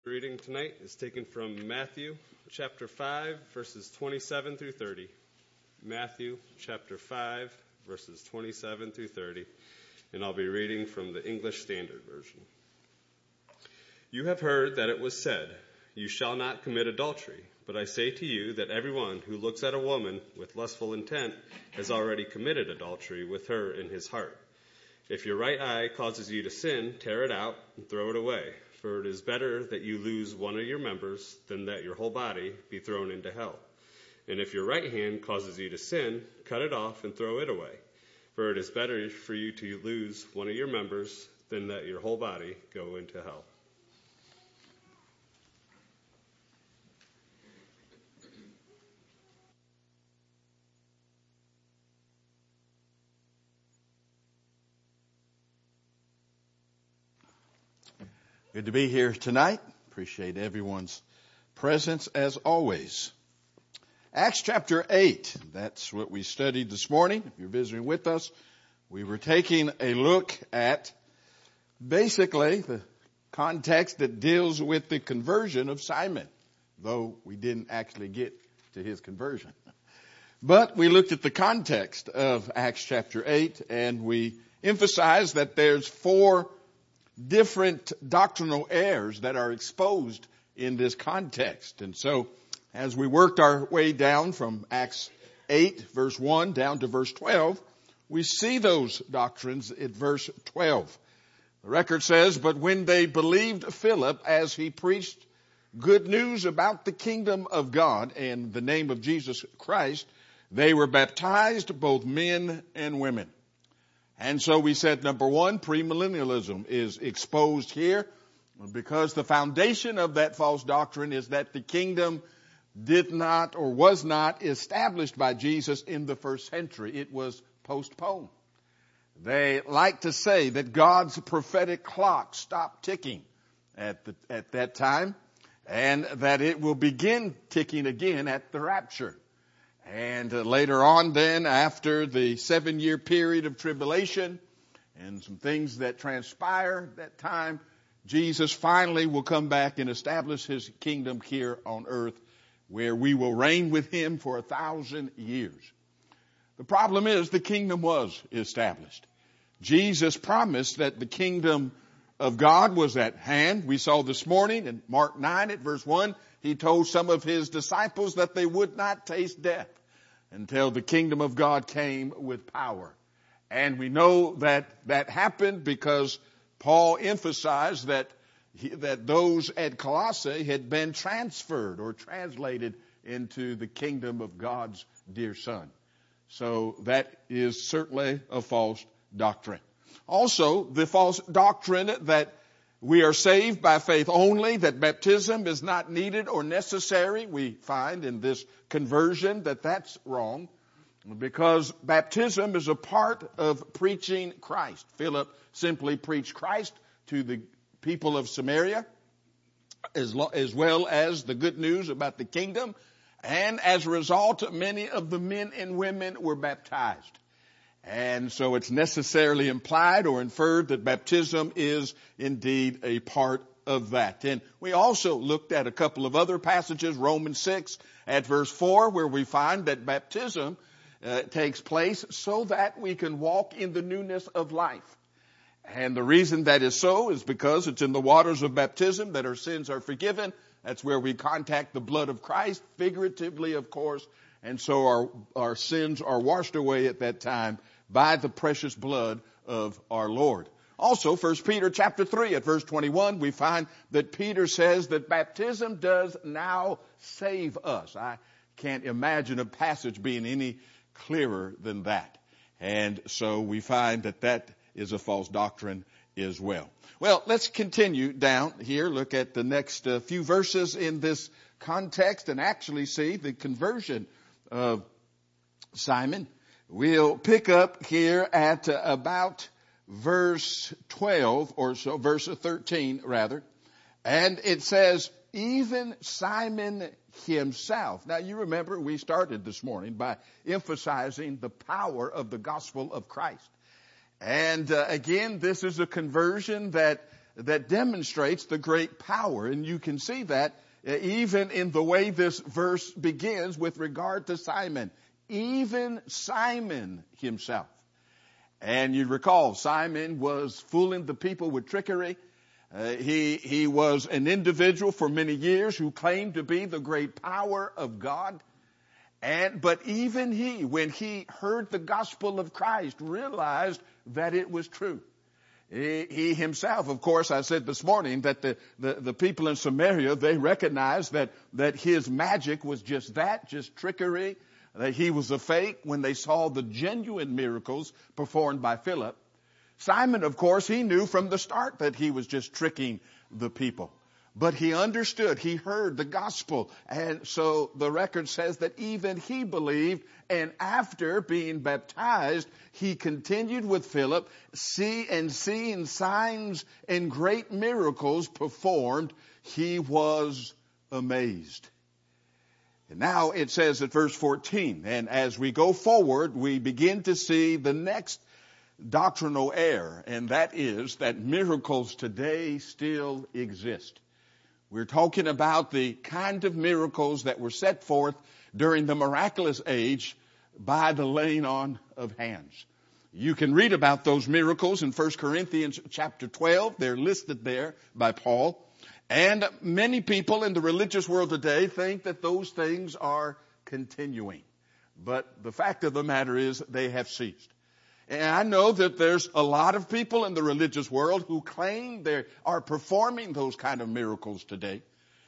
Reading tonight is taken from Matthew chapter 5, verses 27 through 30. Matthew chapter 5, verses 27 through 30. And I'll be reading from the English Standard Version. You have heard that it was said, "You shall not commit adultery." But I say to you that everyone who looks at a woman with lustful intent has already committed adultery with her in his heart. If your right eye causes you to sin, tear it out and throw it away. For it is better that you lose one of your members than that your whole body be thrown into hell. And if your right hand causes you to sin, cut it off and throw it away. For it is better for you to lose one of your members than that your whole body go into hell. Good to be here tonight. Appreciate everyone's presence as always. Acts chapter 8, that's what we studied this morning. If you're visiting with us, we were taking a look at basically the context that deals with the conversion of Simon, though we didn't actually get to his conversion. But we looked at the context of Acts chapter 8, and we emphasized that there's four different doctrinal errors that are exposed in this context. And so as we worked our way down from Acts 8 verse 1 down to verse 12, we see those doctrines at verse 12. The record says, "But when they believed Philip as he preached good news about the kingdom of God and the name of Jesus Christ, they were baptized, both men and women." And so we said, number one, premillennialism is exposed here because the foundation of that false doctrine is that the kingdom did not or was not established by Jesus in the first century. It was postponed. They like to say that God's prophetic clock stopped ticking at that time and that it will begin ticking again at the rapture. And later on then, after the 7-year period of tribulation and some things that transpire at that time, Jesus finally will come back and establish his kingdom here on earth, where we will reign with him for 1,000 years. The problem is the kingdom was established. Jesus promised that the kingdom of God was at hand. We saw this morning in Mark 9 at verse 1, he told some of his disciples that they would not taste death until the kingdom of God came with power. And we know that that happened because Paul emphasized that those at Colossae had been transferred or translated into the kingdom of God's dear Son. So that is certainly a false doctrine. Also, the false doctrine that we are saved by faith only, that baptism is not needed or necessary. We find in this conversion that that's wrong because baptism is a part of preaching Christ. Philip simply preached Christ to the people of Samaria as well as the good news about the kingdom. And as a result, many of the men and women were baptized. And so it's necessarily implied or inferred that baptism is indeed a part of that. And we also looked at a couple of other passages, Romans 6 at verse 4, where we find that baptism takes place so that we can walk in the newness of life. And the reason that is so is because it's in the waters of baptism that our sins are forgiven. That's where we contact the blood of Christ, figuratively, of course. And so our sins are washed away at that time by the precious blood of our Lord. Also, 1 Peter chapter 3 at verse 21, we find that Peter says that baptism does now save us. I can't imagine a passage being any clearer than that. And so we find that that is a false doctrine as well. Well, let's continue down here, look at the next few verses in this context and actually see the conversion of Simon. We'll pick up here at about verse 12 or so, verse 13 rather. And it says, even Simon himself. Now you remember we started this morning by emphasizing the power of the gospel of Christ. And again, this is a conversion that that demonstrates the great power. And you can see that even in the way this verse begins with regard to Simon. Even Simon himself. And you recall, Simon was fooling the people with trickery. He was an individual for many years who claimed to be the great power of God. But even he, when he heard the gospel of Christ, realized that it was true. He himself, of course, I said this morning that the people in Samaria, they recognized that his magic was just that, just trickery, that he was a fake when they saw the genuine miracles performed by Philip. Simon, of course, he knew from the start that he was just tricking the people. But he understood, he heard the gospel. And so the record says that even he believed, and after being baptized, he continued with Philip, seeing signs and great miracles performed. He was amazed. And now it says at verse 14, and as we go forward, we begin to see the next doctrinal error, and that is that miracles today still exist. We're talking about the kind of miracles that were set forth during the miraculous age by the laying on of hands. You can read about those miracles in 1 Corinthians chapter 12. They're listed there by Paul. And many people in the religious world today think that those things are continuing. But the fact of the matter is they have ceased. And I know that there's a lot of people in the religious world who claim they are performing those kind of miracles today.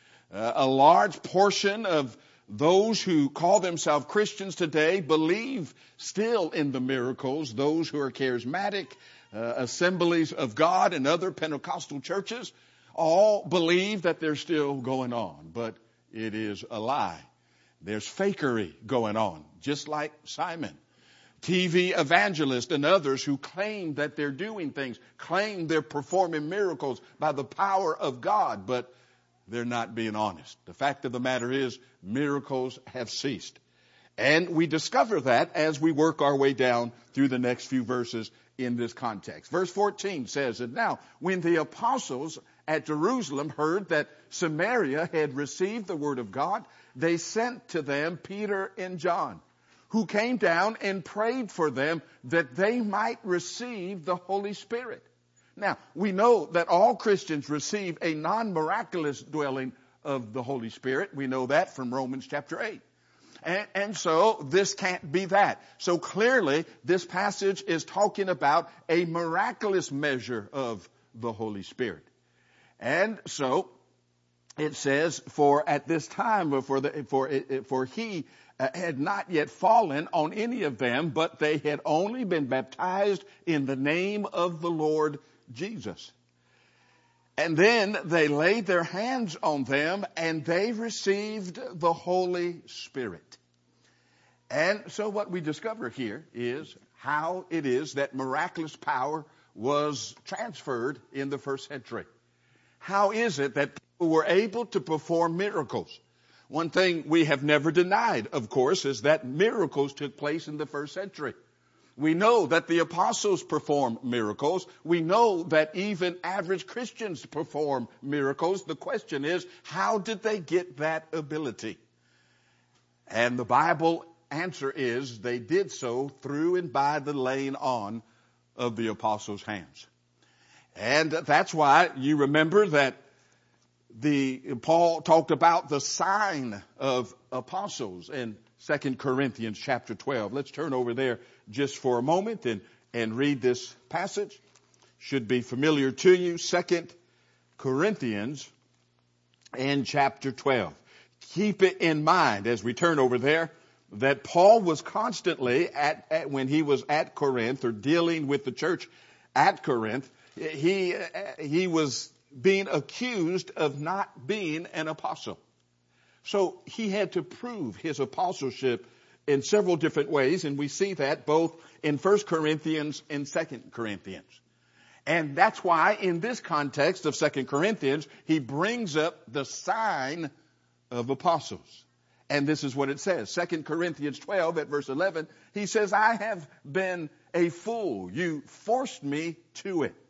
A large portion of those who call themselves Christians today believe still in the miracles. Those who are charismatic, Assemblies of God and other Pentecostal churches all believe that they're still going on. But it is a lie. There's fakery going on, just like Simon. TV evangelists and others who claim that they're doing things, claim they're performing miracles by the power of God, but they're not being honest. The fact of the matter is, miracles have ceased. And we discover that as we work our way down through the next few verses in this context. Verse 14 says that now, when the apostles at Jerusalem heard that Samaria had received the word of God, they sent to them Peter and John, who came down and prayed for them that they might receive the Holy Spirit. Now, we know that all Christians receive a non-miraculous dwelling of the Holy Spirit. We know that from Romans chapter 8. And so this can't be that. So clearly, this passage is talking about a miraculous measure of the Holy Spirit. And so it says, for at this time, for he had not yet fallen on any of them, but they had only been baptized in the name of the Lord Jesus. And then they laid their hands on them and they received the Holy Spirit. And so what we discover here is how it is that miraculous power was transferred in the first century. How is it that people were able to perform miracles? One thing we have never denied, of course, is that miracles took place in the first century. We know that the apostles performed miracles. We know that even average Christians perform miracles. The question is, how did they get that ability? And the Bible answer is they did so through and by the laying on of the apostles' hands. And that's why you remember that Paul talked about the sign of apostles in 2 Corinthians chapter 12. Let's turn over there just for a moment and read this passage. Should be familiar to you. 2 Corinthians and chapter 12. Keep it in mind as we turn over there that Paul was constantly when he was at Corinth or dealing with the church at Corinth, he was being accused of not being an apostle. So he had to prove his apostleship in several different ways, and we see that both in 1 Corinthians and 2 Corinthians. And that's why in this context of 2 Corinthians, he brings up the sign of apostles. And this is what it says. 2 Corinthians 12 at verse 11, he says, I have been a fool. You forced me to it.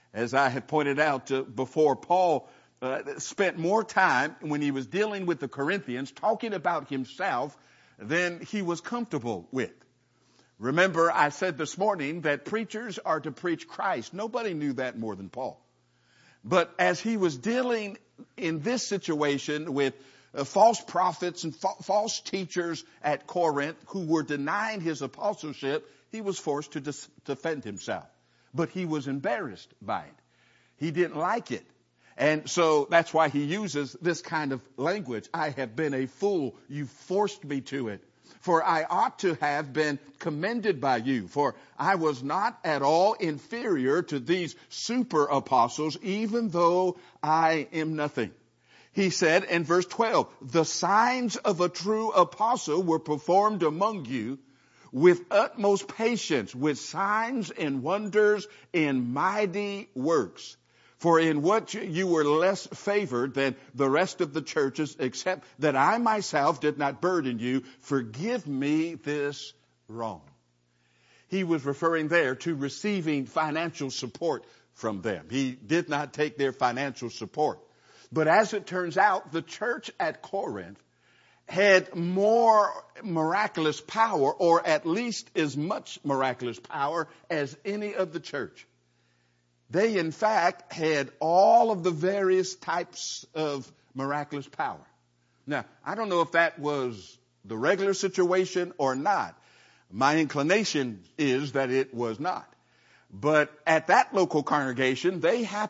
As I had pointed out before, Paul spent more time when he was dealing with the Corinthians talking about himself than he was comfortable with. Remember, I said this morning that preachers are to preach Christ. Nobody knew that more than Paul. But as he was dealing in this situation with false prophets and false teachers at Corinth who were denying his apostleship, he was forced to defend himself. But he was embarrassed by it. He didn't like it. And so that's why he uses this kind of language. I have been a fool. You forced me to it. For I ought to have been commended by you. For I was not at all inferior to these super apostles, even though I am nothing. He said in verse 12, the signs of a true apostle were performed among you with utmost patience, with signs and wonders in mighty works. For in what you were less favored than the rest of the churches, except that I myself did not burden you, forgive me this wrong. He was referring there to receiving financial support from them. He did not take their financial support. But as it turns out, the church at Corinth had more miraculous power, or at least as much miraculous power as any of the church. They, in fact, had all of the various types of miraculous power. Now, I don't know if that was the regular situation or not. My inclination is that it was not. But at that local congregation, they had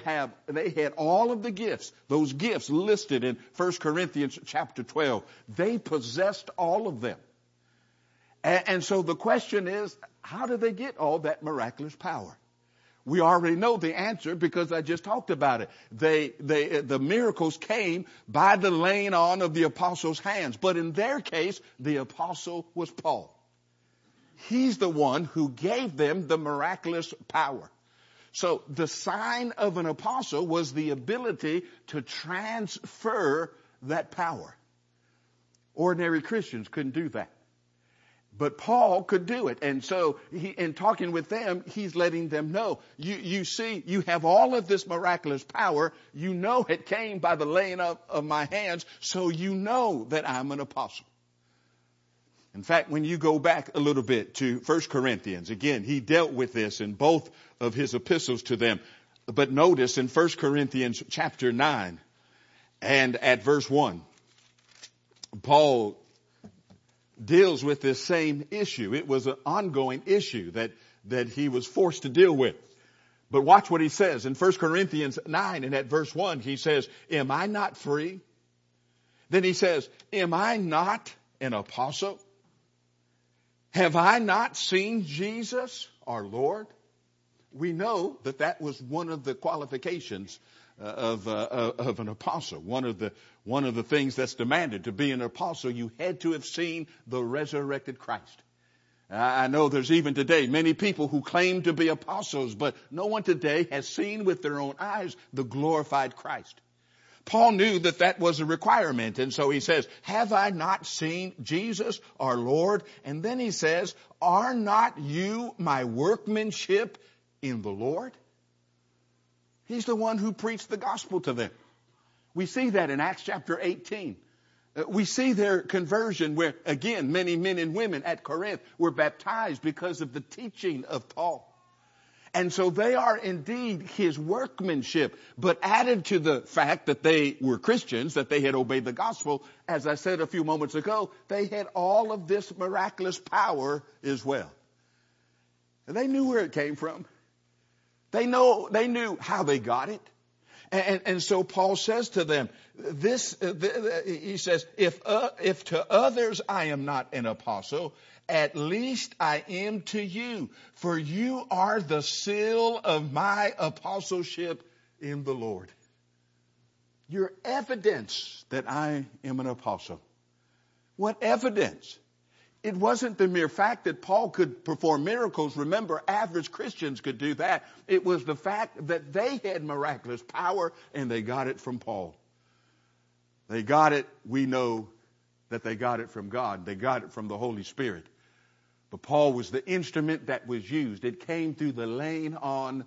all of the gifts, those gifts listed in 1 Corinthians chapter 12. They possessed all of them. And so the question is, how did they get all that miraculous power? We already know the answer because I just talked about it. The miracles came by the laying on of the apostles' hands. But in their case, the apostle was Paul. He's the one who gave them the miraculous power. So the sign of an apostle was the ability to transfer that power. Ordinary Christians couldn't do that. But Paul could do it. And so in talking with them, he's letting them know, you see, you have all of this miraculous power. You know it came by the laying up of my hands. So you know that I'm an apostle. In fact, when you go back a little bit to 1 Corinthians, again, he dealt with this in both of his epistles to them. But notice in 1 Corinthians chapter 9 and at verse 1, Paul deals with this same issue. It was an ongoing issue that he was forced to deal with. But watch what he says in 1 Corinthians 9 and at verse 1, he says, am I not free? Then he says, am I not an apostle? Have I not seen Jesus, our Lord? We know that that was one of the qualifications of an apostle. One of the things that's demanded to be an apostle, you had to have seen the resurrected Christ. I know there's even today many people who claim to be apostles, but no one today has seen with their own eyes the glorified Christ. Paul knew that that was a requirement, and so he says, have I not seen Jesus, our Lord? And then he says, are not you my workmanship in the Lord? He's the one who preached the gospel to them. We see that in Acts chapter 18. We see their conversion where, again, many men and women at Corinth were baptized because of the teaching of Paul. And so they are indeed his workmanship, but added to the fact that they were Christians, that they had obeyed the gospel, as I said a few moments ago, they had all of this miraculous power as well. And they knew where it came from. They knew how they got it. And so Paul says to them, he says, if to others I am not an apostle, at least I am to you, for you are the seal of my apostleship in the Lord. You're evidence that I am an apostle. What evidence? It wasn't the mere fact that Paul could perform miracles. Remember, average Christians could do that. It was the fact that they had miraculous power and they got it from Paul. They got it. We know that they got it from God. They got it from the Holy Spirit. But Paul was the instrument that was used. It came through the laying on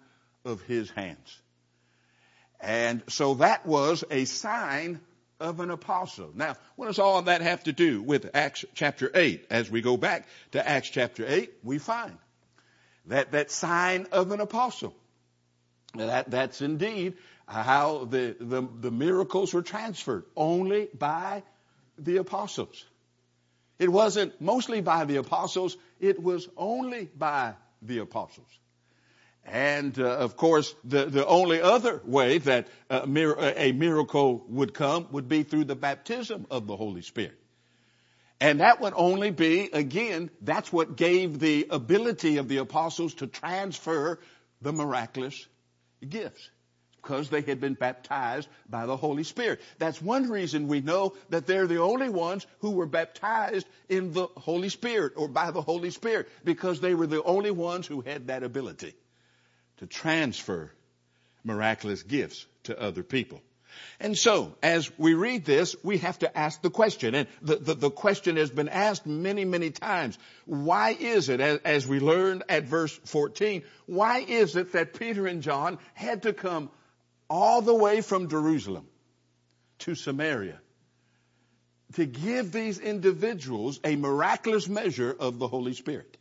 of his hands. And so that was a sign of an apostle. Now, what does all of that have to do with Acts chapter 8? As we go back to Acts chapter 8, we find that sign of an apostle. That's indeed how the miracles were transferred, only by the apostles. It wasn't mostly by the apostles, it was only by the apostles. And of course, the only other way that a miracle would come would be through the baptism of the Holy Spirit. And that would only be, again, that's what gave the ability of the apostles to transfer the miraculous gifts, because they had been baptized by the Holy Spirit. That's one reason we know that they're the only ones who were baptized in the Holy Spirit or by the Holy Spirit, because they were the only ones who had that ability to transfer miraculous gifts to other people. And so, as we read this, we have to ask the question, and the question has been asked many, many times. Why is it, as we learned at verse 14, why is it that Peter and John had to come all the way from Jerusalem to Samaria to give these individuals a miraculous measure of the Holy Spirit?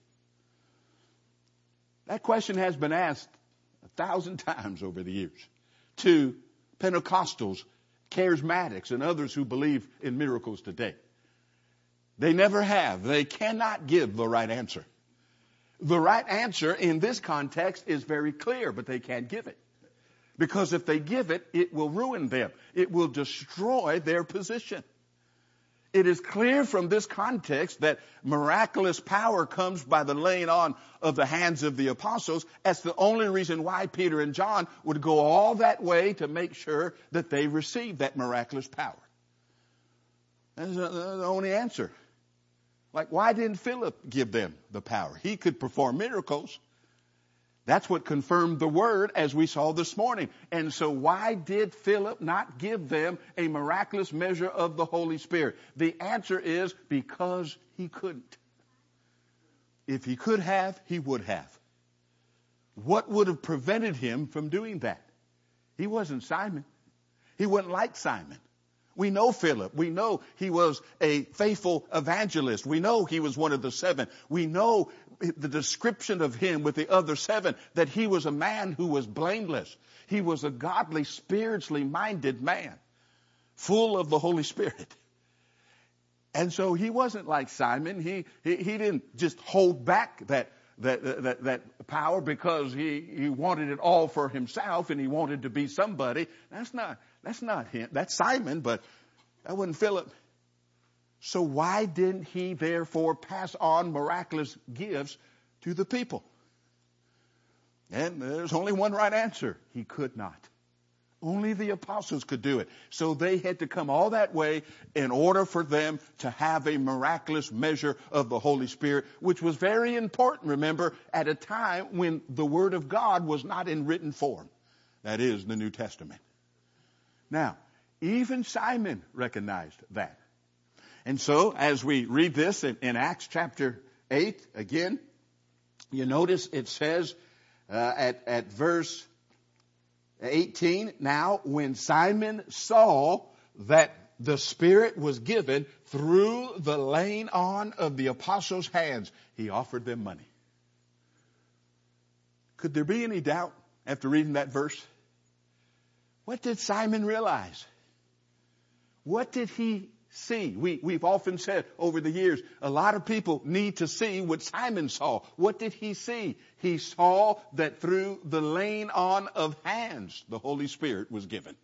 That question has been asked 1,000 times over the years to Pentecostals, charismatics, and others who believe in miracles today. They never have. They cannot give the right answer. The right answer in this context is very clear, but they can't give it. Because if they give it, it will ruin them. It will destroy their position. It is clear from this context that miraculous power comes by the laying on of the hands of the apostles. That's the only reason why Peter and John would go all that way to make sure that they receive that miraculous power. That's the only answer. Like, why didn't Philip give them the power? He could perform miracles. That's what confirmed the word, as we saw this morning. And so why did Philip not give them a miraculous measure of the Holy Spirit? The answer is because he couldn't. If he could have, he would have. What would have prevented him from doing that? He wasn't Simon. He wasn't like Simon. We know Philip. We know he was a faithful evangelist. We know he was one of the 7. We know the description of him with the other 7, that he was a man who was blameless. He was a godly, spiritually minded man, full of the Holy Spirit. And so he wasn't like Simon. He didn't just hold back that power because he wanted it all for himself and he wanted to be somebody. That's not him. That's Simon, but that wasn't Philip. So why didn't he therefore pass on miraculous gifts to the people? And there's only one right answer. He could not. Only the apostles could do it. So they had to come all that way in order for them to have a miraculous measure of the Holy Spirit, which was very important, remember, at a time when the Word of God was not in written form. That is the New Testament. Now, even Simon recognized that. And so, as we read this in Acts chapter 8, again, you notice it says at verse 18, now when Simon saw that the Spirit was given through the laying on of the apostles' hands, he offered them money. Could there be any doubt after reading that verse? What did Simon realize? What did he see? We've often said over the years, a lot of people need to see what Simon saw. What did he see? He saw that through the laying on of hands, the Holy Spirit was given.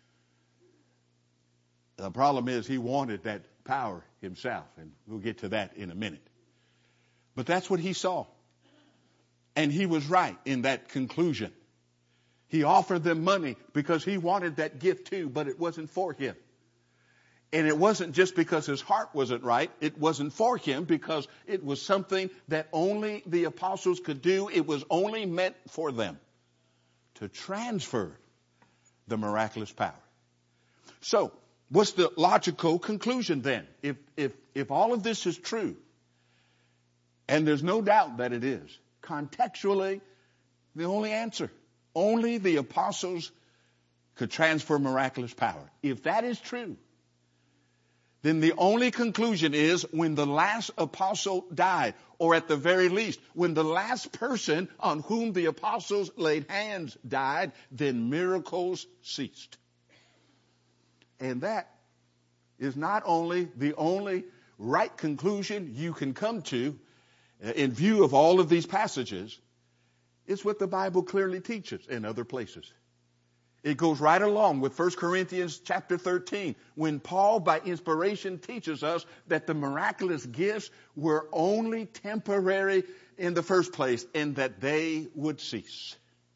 The problem is he wanted that power himself, and we'll get to that in a minute. But that's what he saw. And he was right in that conclusion. He offered them money because he wanted that gift too, but it wasn't for him. And it wasn't just because his heart wasn't right. It wasn't for him because it was something that only the apostles could do. It was only meant for them to transfer the miraculous power. So, what's the logical conclusion then? If all of this is true, and there's no doubt that it is, contextually, the only answer only the apostles could transfer miraculous power. If that is true, then the only conclusion is when the last apostle died, or at the very least, when the last person on whom the apostles laid hands died, then miracles ceased. And that is not only the only right conclusion you can come to in view of all of these passages, it's what the Bible clearly teaches in other places. It goes right along with 1 Corinthians chapter 13, when Paul, by inspiration, teaches us that the miraculous gifts were only temporary in the first place, and that they would cease.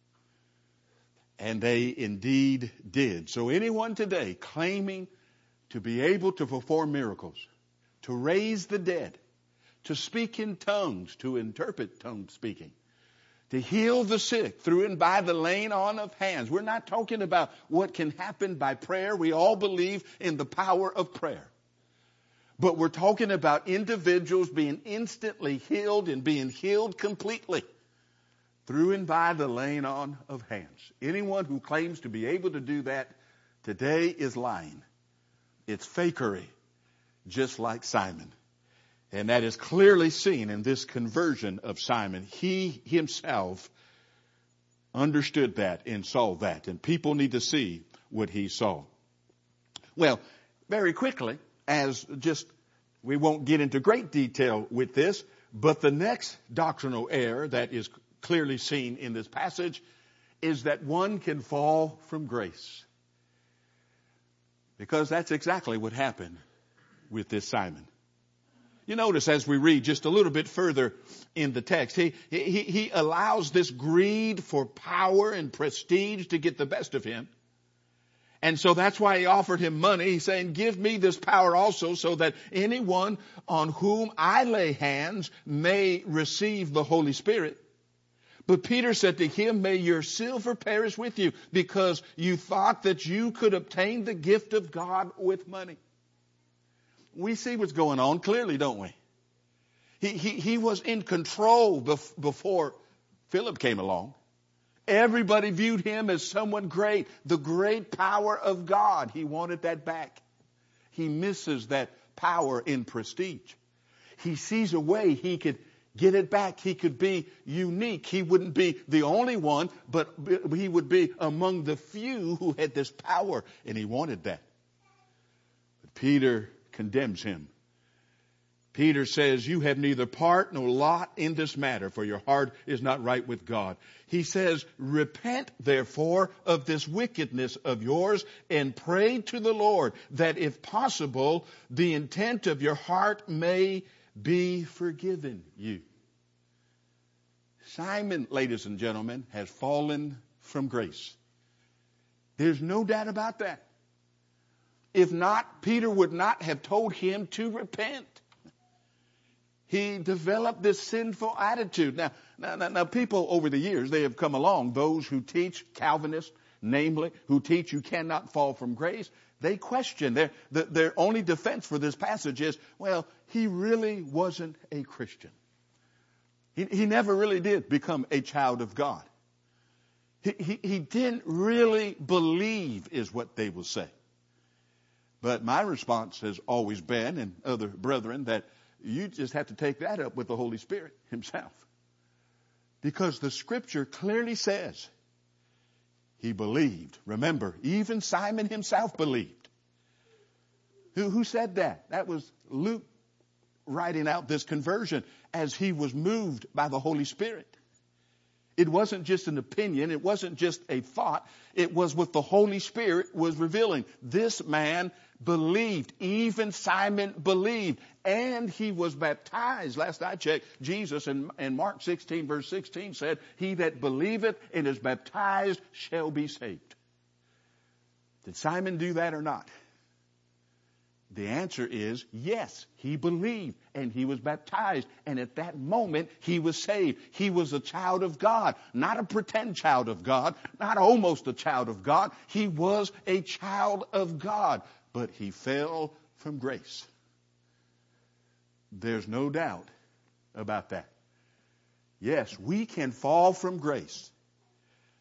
And they indeed did. So anyone today claiming to be able to perform miracles, to raise the dead, to speak in tongues, to interpret tongue speaking, to heal the sick through and by the laying on of hands. We're not talking about what can happen by prayer. We all believe in the power of prayer. But we're talking about individuals being instantly healed and being healed completely through and by the laying on of hands. Anyone who claims to be able to do that today is lying. It's fakery, just like Simon. And that is clearly seen in this conversion of Simon. He himself understood that and saw that. And people need to see what he saw. Well, very quickly, we won't get into great detail with this, but the next doctrinal error that is clearly seen in this passage is that one can fall from grace. Because that's exactly what happened with this Simon. You notice as we read just a little bit further in the text, he allows this greed for power and prestige to get the best of him. And so that's why he offered him money. He's saying, give me this power also, so that anyone on whom I lay hands may receive the Holy Spirit. But Peter said to him, may your silver perish with you, because you thought that you could obtain the gift of God with money. We see what's going on clearly, don't we? He was in control before Philip came along. Everybody viewed him as someone great, the great power of God. He wanted that back. He misses that power in prestige. He sees a way he could get it back. He could be unique. He wouldn't be the only one, but he would be among the few who had this power, and he wanted that. But Peter condemns him. Peter says, you have neither part nor lot in this matter, for your heart is not right with God. He says, repent therefore of this wickedness of yours and pray to the Lord that if possible, the intent of your heart may be forgiven you. Simon, ladies and gentlemen, has fallen from grace. There's no doubt about that. If not, Peter would not have told him to repent. He developed this sinful attitude. Now, people over the years, they have come along, those who teach, Calvinists, namely, who teach you cannot fall from grace, they question. Their only defense for this passage is, well, he really wasn't a Christian. He never really did become a child of God. He didn't really believe, is what they will say. But my response has always been, and other brethren, that you just have to take that up with the Holy Spirit himself. Because the scripture clearly says he believed. Remember, even Simon himself believed. Who said that? That was Luke writing out this conversion as he was moved by the Holy Spirit. It wasn't just an opinion. It wasn't just a thought. It was what the Holy Spirit was revealing. This man believed. Even Simon believed. And he was baptized. Last I checked, Jesus in Mark 16 verse 16 said, he that believeth and is baptized shall be saved. Did Simon do that or not? The answer is yes, he believed and he was baptized. And at that moment, he was saved. He was a child of God, not a pretend child of God, not almost a child of God. He was a child of God, but he fell from grace. There's no doubt about that. Yes, we can fall from grace.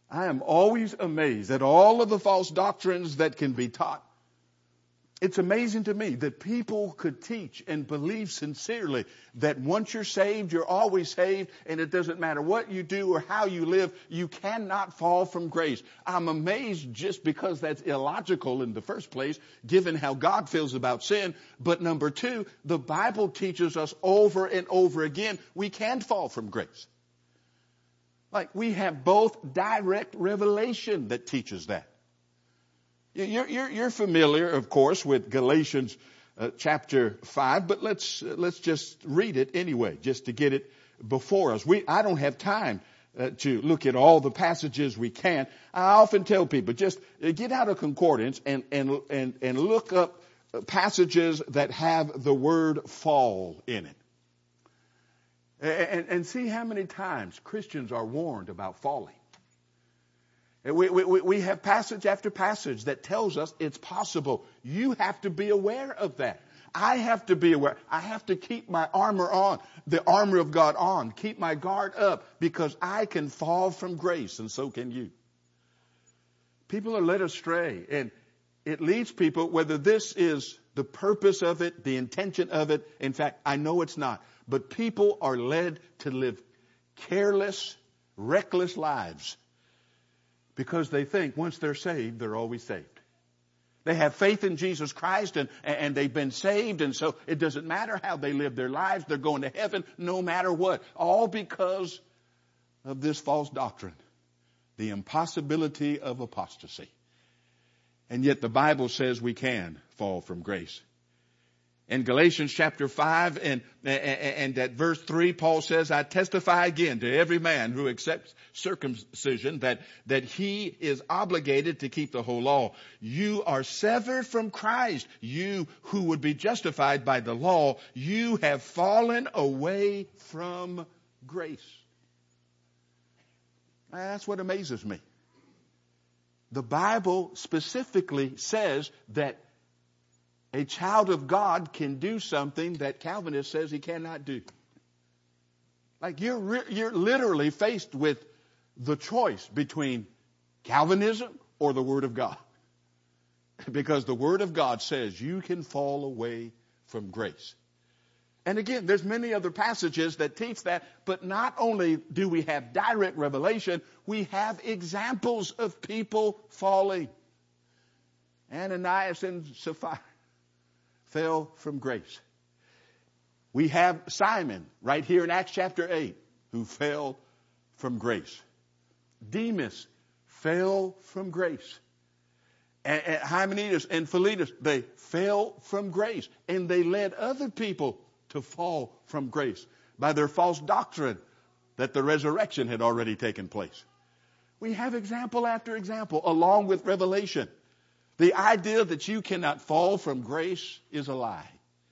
I am always amazed at all of the false doctrines that can be taught. It's amazing to me that people could teach and believe sincerely that once you're saved, you're always saved, and it doesn't matter what you do or how you live, you cannot fall from grace. I'm amazed just because that's illogical in the first place, given how God feels about sin. But number two, the Bible teaches us over and over again, we can't fall from grace. Like, we have both direct revelation that teaches that. You're familiar, of course, with Galatians chapter 5, but let's just read it anyway, just to get it before us. I don't have time to look at all the passages we can. I often tell people, just get out a concordance and look up passages that have the word fall in it. And see how many times Christians are warned about falling. We have passage after passage that tells us it's possible. You have to be aware of that. I have to be aware. I have to keep my armor on, the armor of God on, keep my guard up, because I can fall from grace, and so can you. People are led astray, and it leads people, whether this is the purpose of it, the intention of it. In fact, I know it's not. But people are led to live careless, reckless lives because they think once they're saved, they're always saved. They have faith in Jesus Christ and they've been saved, and so it doesn't matter how they live their lives. They're going to heaven no matter what. All because of this false doctrine, the impossibility of apostasy. And yet the Bible says we can fall from grace. In Galatians chapter 5 and at verse 3, Paul says, I testify again to every man who accepts circumcision that he is obligated to keep the whole law. You are severed from Christ. You who would be justified by the law, you have fallen away from grace. That's what amazes me. The Bible specifically says that a child of God can do something that Calvinist says he cannot do. Like you're literally faced with the choice between Calvinism or the Word of God. Because the Word of God says you can fall away from grace. And again, there's many other passages that teach that, but not only do we have direct revelation, we have examples of people falling. Ananias and Sapphira fell from grace. We have Simon right here in Acts chapter 8 who fell from grace. Demas fell from grace. And Hymenaeus and Philetus, they fell from grace. And they led other people to fall from grace by their false doctrine that the resurrection had already taken place. We have example after example along with revelation. The idea that you cannot fall from grace is a lie.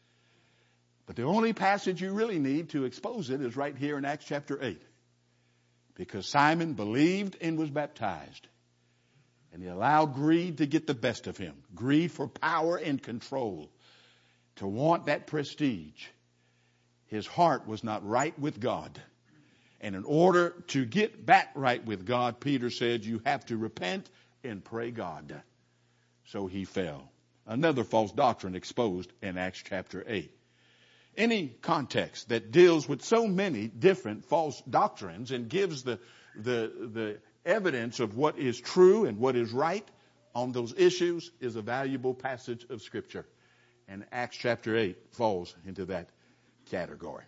But the only passage you really need to expose it is right here in Acts chapter 8. Because Simon believed and was baptized. And he allowed greed to get the best of him. Greed for power and control. To want that prestige. His heart was not right with God. And in order to get back right with God, Peter said, you have to repent and pray God. So he fell. Another false doctrine exposed in Acts chapter 8. Any context that deals with so many different false doctrines and gives the evidence of what is true and what is right on those issues is a valuable passage of Scripture. And Acts chapter 8 falls into that category.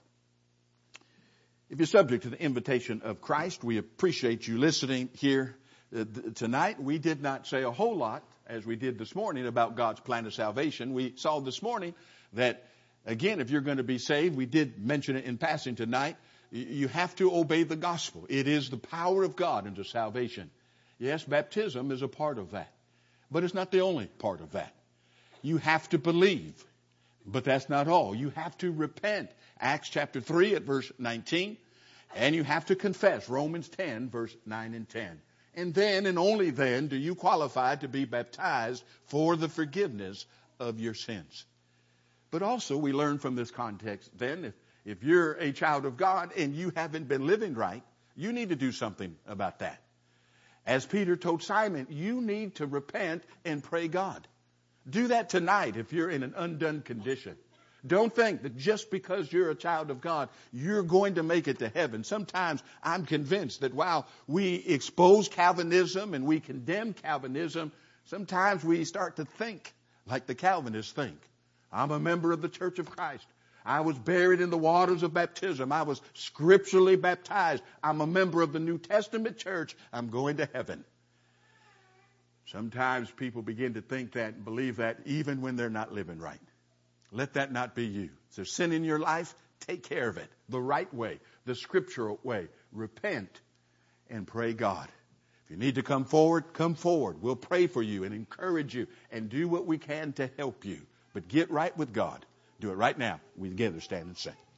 If you're subject to the invitation of Christ, we appreciate you listening here tonight. We did not say a whole lot, as we did this morning, about God's plan of salvation. We saw this morning that, again, if you're going to be saved, we did mention it in passing tonight, you have to obey the gospel. It is the power of God into salvation. Yes, baptism is a part of that, but it's not the only part of that. You have to believe, but that's not all. You have to repent. Acts chapter 3 at verse 19, and you have to confess. Romans 10 verse 9 and 10. And then and only then do you qualify to be baptized for the forgiveness of your sins. But also we learn from this context then, if you're a child of God and you haven't been living right, you need to do something about that. As Peter told Simon, you need to repent and pray God. Do that tonight if you're in an undone condition. Don't think that just because you're a child of God, you're going to make it to heaven. Sometimes I'm convinced that while we expose Calvinism and we condemn Calvinism, sometimes we start to think like the Calvinists think. I'm a member of the Church of Christ. I was buried in the waters of baptism. I was scripturally baptized. I'm a member of the New Testament church. I'm going to heaven. Sometimes people begin to think that and believe that even when they're not living right. Let that not be you. If there's sin in your life, take care of it the right way, the scriptural way. Repent and pray God. If you need to come forward, come forward. We'll pray for you and encourage you and do what we can to help you. But get right with God. Do it right now. We together stand and sing.